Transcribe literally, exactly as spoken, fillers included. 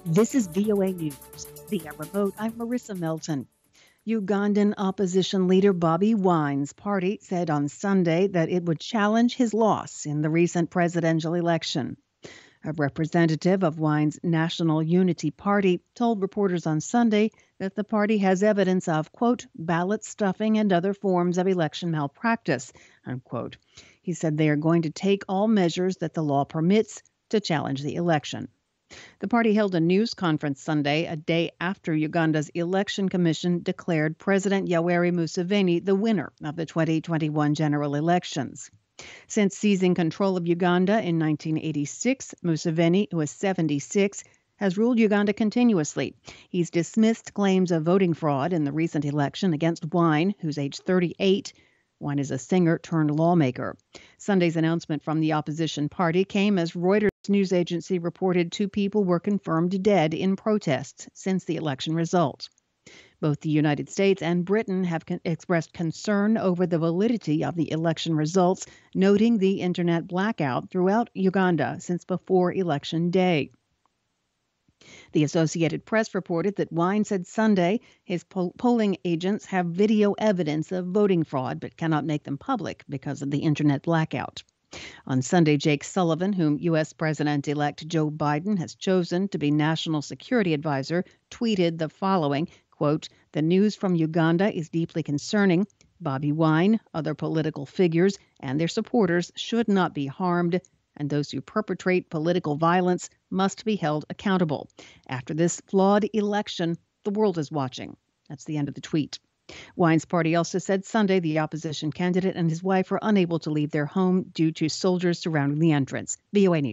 This is V O A News. Via remote, I'm Marissa Melton. Ugandan opposition leader Bobby Wine's party said on Sunday that it would challenge his loss in the recent presidential election. A representative of Wine's National Unity Party told reporters on Sunday that the party has evidence of, quote, ballot stuffing and other forms of election malpractice, unquote. He said they are going to take all measures that the law permits to challenge the election. The party held a news conference Sunday, a day after Uganda's election commission declared President Yoweri Museveni the winner of the twenty twenty-one general elections. Since seizing control of Uganda in nineteen eighty-six, Museveni, who is seventy-six, has ruled Uganda continuously. He's dismissed claims of voting fraud in the recent election against Wine, who's age thirty-eight. Wine is a singer turned lawmaker. Sunday's announcement from the opposition party came as Reuters news agency reported two people were confirmed dead in protests since the election results. Both the United States and Britain have con- expressed concern over the validity of the election results, noting the internet blackout throughout Uganda since before Election Day. The Associated Press reported that Wine said Sunday his poll- polling agents have video evidence of voting fraud but cannot make them public because of the internet blackout. On Sunday, Jake Sullivan, whom U S. President-elect Joe Biden has chosen to be National Security Advisor, tweeted the following, quote, "The news from Uganda is deeply concerning. Bobby Wine, other political figures, and their supporters should not be harmed, and those who perpetrate political violence must be held accountable. After this flawed election, the world is watching." That's the end of the tweet. Wine's party also said Sunday the opposition candidate and his wife were unable to leave their home due to soldiers surrounding the entrance. V O A News.